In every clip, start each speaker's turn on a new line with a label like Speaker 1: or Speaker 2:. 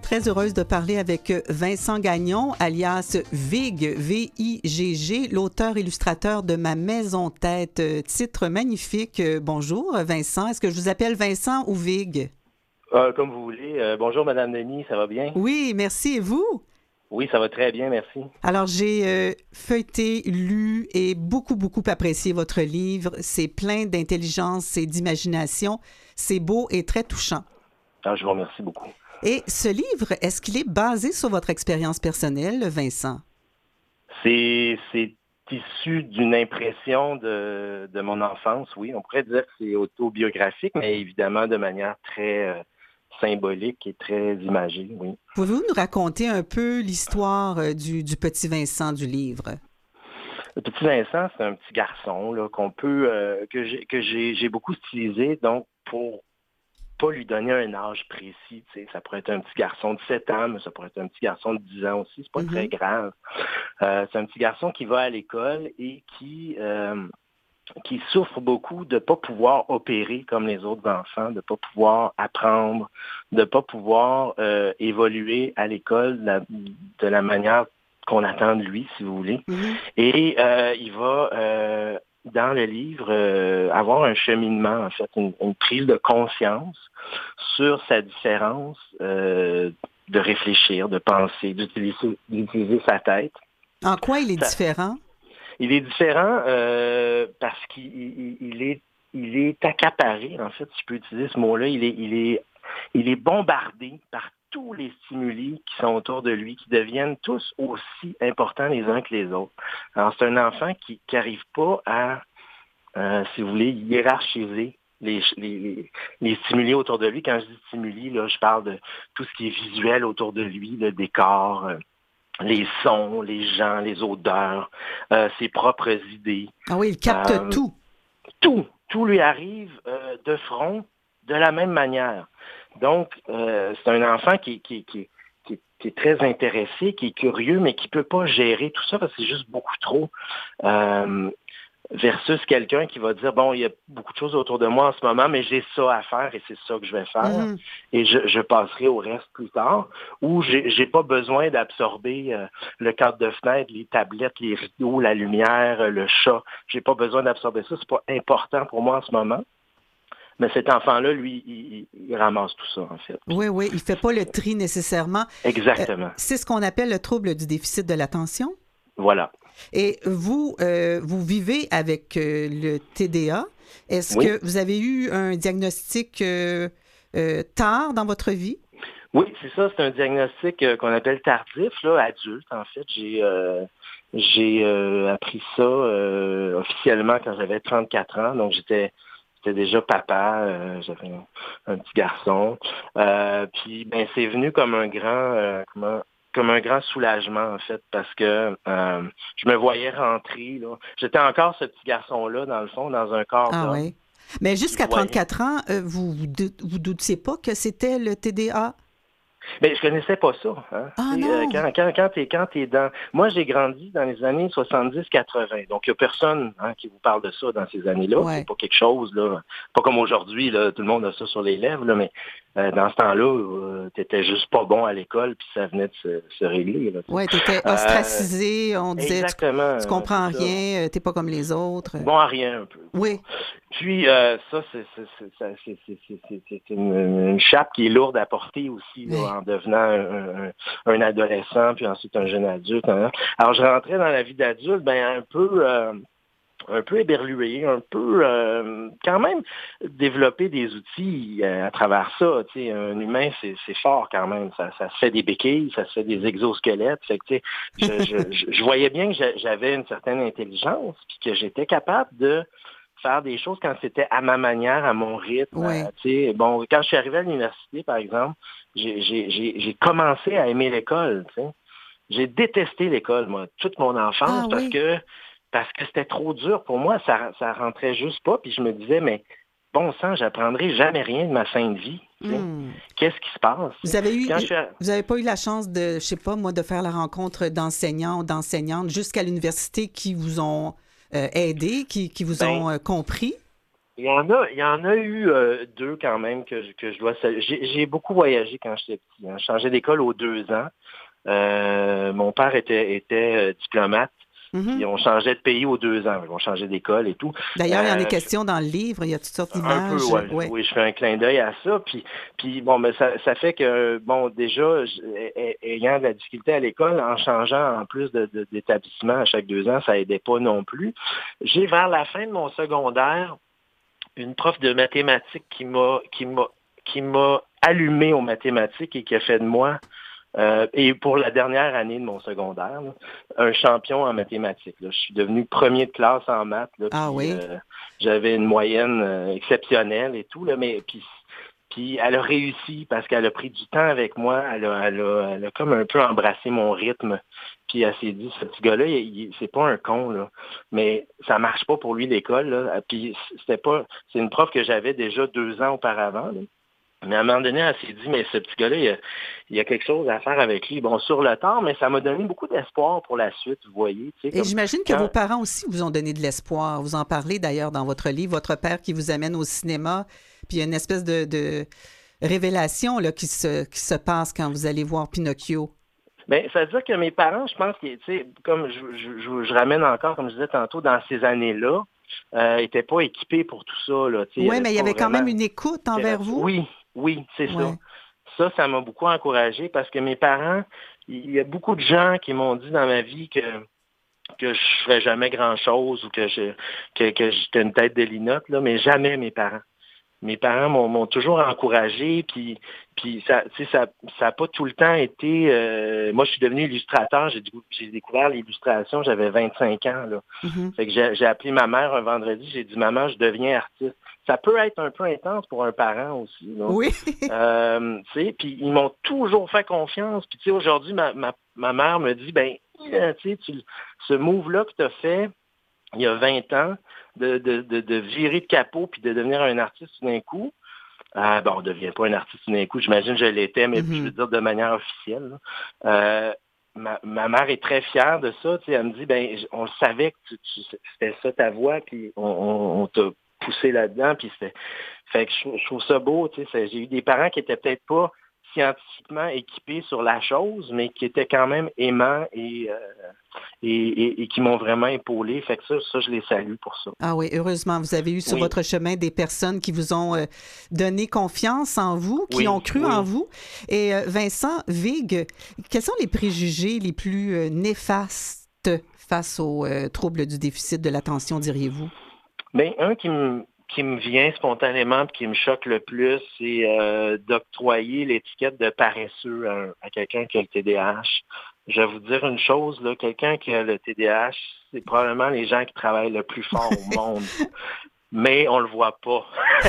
Speaker 1: très heureuse de parler avec Vincent Gagnon, alias Vig, V-I-G-G, l'auteur-illustrateur de Ma Maison Tête. Titre magnifique. Bonjour, Vincent. Est-ce que je vous appelle Vincent ou Vig?
Speaker 2: Comme vous voulez. Bonjour, Madame Denis, ça va bien?
Speaker 1: Oui, merci. Et vous?
Speaker 2: Oui, ça va très bien, merci.
Speaker 1: Alors, j'ai feuilleté, lu et beaucoup apprécié votre livre. C'est plein d'intelligence et d'imagination. C'est beau et très touchant.
Speaker 2: Ah, je vous remercie beaucoup.
Speaker 1: Et ce livre, est-ce qu'il est basé sur votre expérience personnelle, Vincent?
Speaker 2: C'est issu d'une impression de mon enfance, oui. On pourrait dire que c'est autobiographique, mais évidemment de manière très symbolique et très imagée, oui.
Speaker 1: Pouvez-vous nous raconter un peu l'histoire du petit Vincent du livre?
Speaker 2: Le petit Vincent, c'est un petit garçon là, que j'ai beaucoup stylisé, donc pour pas lui donner un âge précis. Tu sais. Ça pourrait être un petit garçon de 7 ans, mais ça pourrait être un petit garçon de 10 ans aussi. C'est pas très grave. C'est un petit garçon qui va à l'école et qui souffre beaucoup de ne pas pouvoir opérer comme les autres enfants, de ne pas pouvoir apprendre, de ne pas pouvoir évoluer à l'école de la manière qu'on attend de lui, si vous voulez. Et il va... dans le livre, avoir un cheminement, en fait, une prise de conscience sur sa différence de réfléchir, de penser, d'utiliser sa tête.
Speaker 1: En quoi il est différent?
Speaker 2: Il est différent parce qu'il est accaparé, en fait, si je peux utiliser ce mot-là. Il est bombardé par tous les stimuli qui sont autour de lui, qui deviennent tous aussi importants les uns que les autres. Alors, c'est un enfant qui n'arrive pas à, si vous voulez, hiérarchiser les stimuli autour de lui. Quand je dis stimuli, là, je parle de tout ce qui est visuel autour de lui, le décor, les sons, les gens, les odeurs, ses propres idées.
Speaker 1: Ah oui, il capte tout.
Speaker 2: Tout lui arrive de front, de la même manière. Donc, c'est un enfant qui est très intéressé, qui est curieux, mais qui ne peut pas gérer tout ça parce que c'est juste beaucoup trop. Versus quelqu'un qui va dire, bon, il y a beaucoup de choses autour de moi en ce moment, mais j'ai ça à faire et c'est ça que je vais faire. Et je passerai au reste plus tard. Ou j'ai pas besoin d'absorber le cadre de fenêtre, les tablettes, les rideaux, la lumière, le chat. J'ai pas besoin d'absorber ça. C'est pas important pour moi en ce moment. Mais cet enfant-là, lui, il ramasse tout ça, en fait.
Speaker 1: Oui, il fait pas le tri nécessairement.
Speaker 2: Exactement.
Speaker 1: C'est ce qu'on appelle le trouble du déficit de l'attention.
Speaker 2: Voilà.
Speaker 1: Et vous, vous vivez avec le TDA. Est-ce que vous avez eu un diagnostic tard dans votre vie?
Speaker 2: Oui, c'est ça. C'est un diagnostic qu'on appelle tardif, là, adulte, en fait. J'ai appris ça officiellement quand j'avais 34 ans. Donc, j'étais déjà papa, j'avais un petit garçon. Puis, ben, c'est venu comme un grand soulagement, en fait, parce que je me voyais rentrer, là. J'étais encore ce petit garçon-là, dans le fond, dans un corps d'homme.
Speaker 1: Oui. Mais jusqu'à 34 ans, vous doutiez pas que c'était le TDA?
Speaker 2: Mais je connaissais pas ça. Hein.
Speaker 1: Ah non!
Speaker 2: Quand t'es dans... Moi, j'ai grandi dans les années 70-80. Donc, il n'y a personne qui vous parle de ça dans ces années-là.
Speaker 1: Ouais.
Speaker 2: C'est pas quelque chose, là. Pas comme aujourd'hui, là, tout le monde a ça sur les lèvres, là, mais dans ce temps-là, t'étais juste pas bon à l'école, puis ça venait de se régler.
Speaker 1: Oui, t'étais ostracisé, on disait, tu comprends rien, t'es pas comme les autres.
Speaker 2: Bon à rien, un peu.
Speaker 1: Oui.
Speaker 2: Puis, ça, c'est une chape qui est lourde à porter aussi, là, en devenant un adolescent, puis ensuite un jeune adulte. Hein. Alors, je rentrais dans la vie d'adulte, ben un peu éberlué, un peu quand même développer des outils à travers ça. Tu sais, un humain, c'est fort quand même. Ça se fait des béquilles, ça se fait des exosquelettes. Fait que, tu sais, je voyais bien que j'avais une certaine intelligence, puis que j'étais capable de faire des choses quand c'était à ma manière, à mon rythme.
Speaker 1: Oui.
Speaker 2: Tu sais, bon, quand je suis arrivé à l'université, par exemple, j'ai commencé à aimer l'école. Tu sais. J'ai détesté l'école, moi, toute mon enfance, parce que c'était trop dur pour moi. Ça rentrait juste pas. Puis je me disais, mais bon sang, j'apprendrai jamais rien de ma sainte vie. Tu sais. Qu'est-ce qui se passe?
Speaker 1: Vous avez pas eu la chance de, je sais pas, moi, de faire la rencontre d'enseignants ou d'enseignantes jusqu'à l'université qui vous ont aidé, qui vous ont compris?
Speaker 2: Il y en a eu deux quand même que je dois saluer. J'ai beaucoup voyagé quand j'étais petit. Hein. Je changeais d'école aux 2 ans. Mon père était diplomate. Puis on changeait de pays aux 2 ans. On changeait d'école et tout.
Speaker 1: D'ailleurs, il y en a question dans le livre. Il y a toutes sortes
Speaker 2: Un peu,
Speaker 1: d'images.
Speaker 2: ouais.
Speaker 1: Ouais.
Speaker 2: Oui, je fais un clin d'œil à ça. Puis bon, mais ça fait que, bon, déjà, ayant de la difficulté à l'école, en changeant en plus d'établissement à chaque 2 ans, ça aidait pas non plus. J'ai, vers la fin de mon secondaire, une prof de mathématiques qui m'a allumé aux mathématiques et qui a fait de moi, et pour la dernière année de mon secondaire, là, un champion en mathématiques. Là. Je suis devenu premier de classe en maths. Là,
Speaker 1: Ah
Speaker 2: puis,
Speaker 1: oui?
Speaker 2: j'avais une moyenne exceptionnelle et tout, là, mais puis elle a réussi parce qu'elle a pris du temps avec moi. Elle a comme un peu embrassé mon rythme. Puis elle s'est dit, ce petit gars-là, c'est pas un con, là. Mais ça marche pas pour lui, l'école, là. Puis c'est une prof que j'avais déjà 2 ans auparavant, là. Mais à un moment donné, elle s'est dit, mais ce petit gars-là, il y a quelque chose à faire avec lui. Bon, sur le tard, mais ça m'a donné beaucoup d'espoir pour la suite, vous voyez. Tu sais,
Speaker 1: Et j'imagine que vos parents aussi vous ont donné de l'espoir. Vous en parlez d'ailleurs dans votre livre, votre père qui vous amène au cinéma, puis il y a une espèce de révélation là, qui se passe quand vous allez voir Pinocchio.
Speaker 2: Bien, ça veut dire que mes parents, je pense que, tu sais, comme je ramène encore, comme je disais tantôt, dans ces années-là, n'étaient pas équipés pour tout ça. Là,
Speaker 1: oui, mais il y avait quand même une écoute envers vous.
Speaker 2: Oui, c'est ça. Ça m'a beaucoup encouragé parce que mes parents, il y a beaucoup de gens qui m'ont dit dans ma vie que je ferais jamais grand-chose ou que j'étais une tête de linotte, là, mais jamais mes parents. Mes parents m'ont toujours encouragé, puis ça a pas tout le temps été. Moi, je suis devenu illustrateur. J'ai découvert l'illustration. J'avais 25 ans là.
Speaker 1: Mm-hmm.
Speaker 2: Fait que j'ai appelé ma mère un vendredi. J'ai dit, maman, je deviens artiste. Ça peut être un peu intense pour un parent aussi. Là.
Speaker 1: Oui.
Speaker 2: Puis ils m'ont toujours fait confiance. Puis tu sais, aujourd'hui, ma mère me dit, ben, tu sais, ce move-là que tu as fait il y a 20 ans, de virer de capot puis de devenir un artiste tout d'un coup. Bon, on ne devient pas un artiste tout d'un coup, j'imagine que je l'étais, mais je veux dire de manière officielle. Ma mère est très fière de ça. Elle me dit, ben, on savait que c'était ça ta voix, puis on t'a poussé là-dedans, puis c'était. Fait que je trouve ça beau. J'ai eu des parents qui étaient peut-être pas scientifiquement équipés sur la chose, mais qui étaient quand même aimants et qui m'ont vraiment épaulé. Fait que ça, je les salue pour ça.
Speaker 1: Ah oui, heureusement, vous avez eu sur votre chemin des personnes qui vous ont donné confiance en vous, qui ont cru en vous. Et Vincent Vig, quels sont les préjugés les plus néfastes face aux troubles du déficit de l'attention, diriez-vous?
Speaker 2: Bien, un qui me vient spontanément et qui me choque le plus, c'est d'octroyer l'étiquette de paresseux à quelqu'un qui a le TDAH. Je vais vous dire une chose, là, quelqu'un qui a le TDAH, c'est probablement les gens qui travaillent le plus fort au monde. Mais on le voit pas.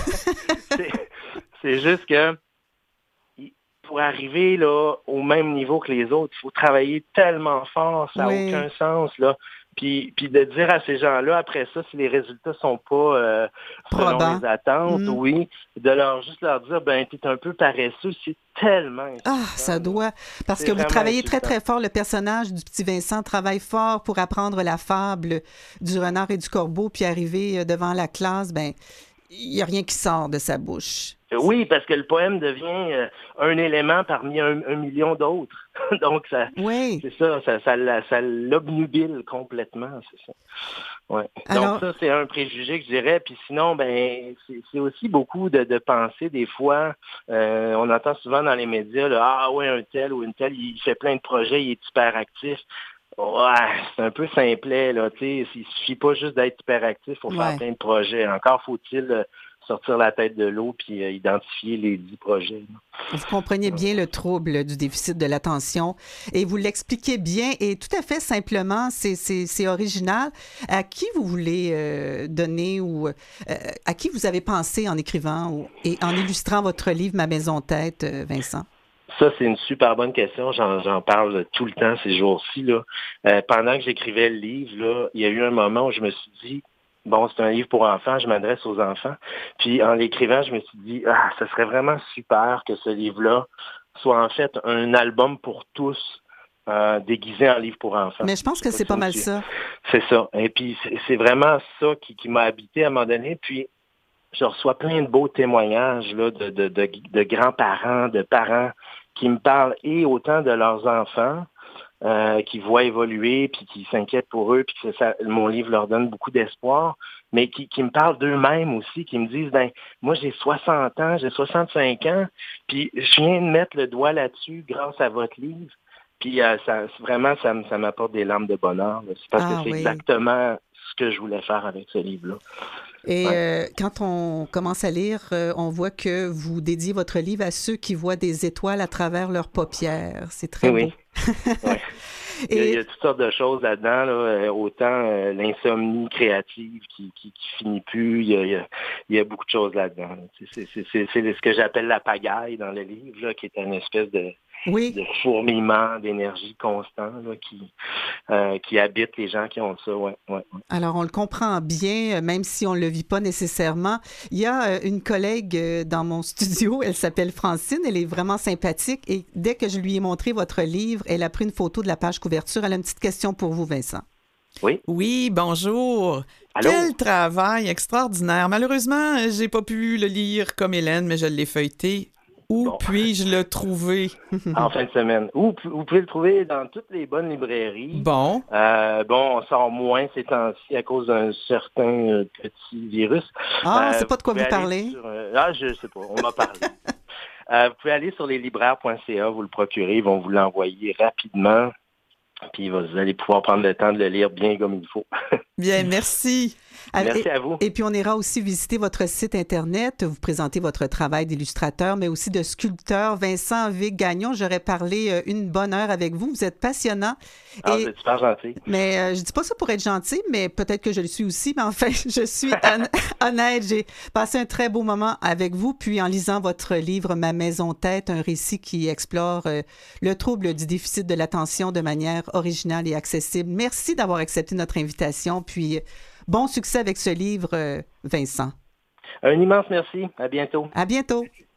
Speaker 2: c'est juste que pour arriver là au même niveau que les autres, il faut travailler tellement fort, ça n'a aucun sens, là. Puis de dire à ces gens-là, après ça, si les résultats sont pas selon les attentes, de juste leur dire, ben, t'es un peu paresseux, c'est tellement insultant.
Speaker 1: Ça doit. Parce que vous travaillez très, très fort. Le personnage du petit Vincent travaille fort pour apprendre la fable du renard et du corbeau, puis arriver devant la classe, ben, il n'y a rien qui sort de sa bouche.
Speaker 2: Oui, parce que le poème devient un élément parmi un million d'autres. Donc, c'est ça l'obnubile complètement, c'est ça. Ouais. Donc, ça, c'est un préjugé que je dirais. Puis sinon, ben, c'est aussi beaucoup de pensées. Des fois, on entend souvent dans les médias, là, un tel ou une telle, il fait plein de projets, il est hyper actif. Ouais, c'est un peu simplet, là, tu sais. Il suffit pas juste d'être hyperactif pour faire plein de projets. Encore faut-il sortir la tête de l'eau puis identifier les 10 projets.
Speaker 1: Vous comprenez bien le trouble du déficit de l'attention et vous l'expliquez bien et tout à fait simplement, c'est original. À qui vous voulez donner ou à qui vous avez pensé en écrivant et en illustrant votre livre « Ma maison tête », Vincent?
Speaker 2: Ça, c'est une super bonne question. J'en parle tout le temps ces jours-ci, là. Pendant que j'écrivais le livre, là, il y a eu un moment où je me suis dit, bon, c'est un livre pour enfants, je m'adresse aux enfants. Puis en l'écrivant, je me suis dit, ça serait vraiment super que ce livre-là soit en fait un album pour tous, déguisé en livre pour enfants.
Speaker 1: Mais je pense que c'est pas mal ça.
Speaker 2: C'est ça. Et puis c'est vraiment ça qui m'a habité à un moment donné. Puis je reçois plein de beaux témoignages là, de grands-parents, de parents qui me parlent et autant de leurs enfants qui voient évoluer, puis qui s'inquiètent pour eux, puis que mon livre leur donne beaucoup d'espoir, mais qui me parlent d'eux-mêmes aussi, qui me disent, ben moi j'ai 60 ans, j'ai 65 ans, puis je viens de mettre le doigt là-dessus grâce à votre livre, puis vraiment, ça m'apporte des larmes de bonheur. Là. C'est parce que c'est exactement ce que je voulais faire avec ce livre-là.
Speaker 1: Et quand on commence à lire, on voit que vous dédiez votre livre à ceux qui voient des étoiles à travers leurs paupières. C'est très beau.
Speaker 2: Oui. Il y a toutes sortes de choses là-dedans, là. Autant l'insomnie créative qui finit plus, il y a beaucoup de choses là-dedans. Là. C'est ce que j'appelle la pagaille dans le livre, là, qui est une espèce de fourmillement d'énergie constant là, qui habite les gens qui ont ça. Ouais.
Speaker 1: Alors, on le comprend bien, même si on ne le vit pas nécessairement. Il y a une collègue dans mon studio, elle s'appelle Francine, elle est vraiment sympathique et dès que je lui ai montré votre livre, elle a pris une photo de la page couverture. Elle a une petite question pour vous, Vincent.
Speaker 2: Oui.
Speaker 3: Oui, bonjour.
Speaker 2: Allô?
Speaker 3: Quel travail extraordinaire. Malheureusement, j'ai pas pu le lire comme Hélène, mais je l'ai feuilleté. Où puis-je le trouver?
Speaker 2: En fin de semaine. Vous pouvez le trouver dans toutes les bonnes librairies.
Speaker 3: Bon.
Speaker 2: On sort moins ces temps-ci à cause d'un certain petit virus.
Speaker 1: C'est pas de quoi vous parlez?
Speaker 2: Je sais pas, on m'a parlé. Vous pouvez aller sur leslibraires.ca, vous le procurez, ils vont vous l'envoyer rapidement. Puis vous allez pouvoir prendre le temps de le lire bien comme il faut.
Speaker 3: Bien, merci.
Speaker 2: Merci à vous.
Speaker 1: Et puis, on ira aussi visiter votre site Internet. Vous présentez votre travail d'illustrateur, mais aussi de sculpteur. Vincent Vig-Gagnon, j'aurais parlé une bonne heure avec vous. Vous êtes passionnant.
Speaker 2: Vous êtes super gentil.
Speaker 1: Mais je dis pas ça pour être gentil, mais peut-être que je le suis aussi. Mais enfin, je suis honnête. J'ai passé un très beau moment avec vous. Puis, en lisant votre livre « Ma maison tête », un récit qui explore le trouble du déficit de l'attention de manière originale et accessible. Merci d'avoir accepté notre invitation. Puis, bon succès avec ce livre, Vincent.
Speaker 2: Un immense merci. À bientôt.
Speaker 1: À bientôt.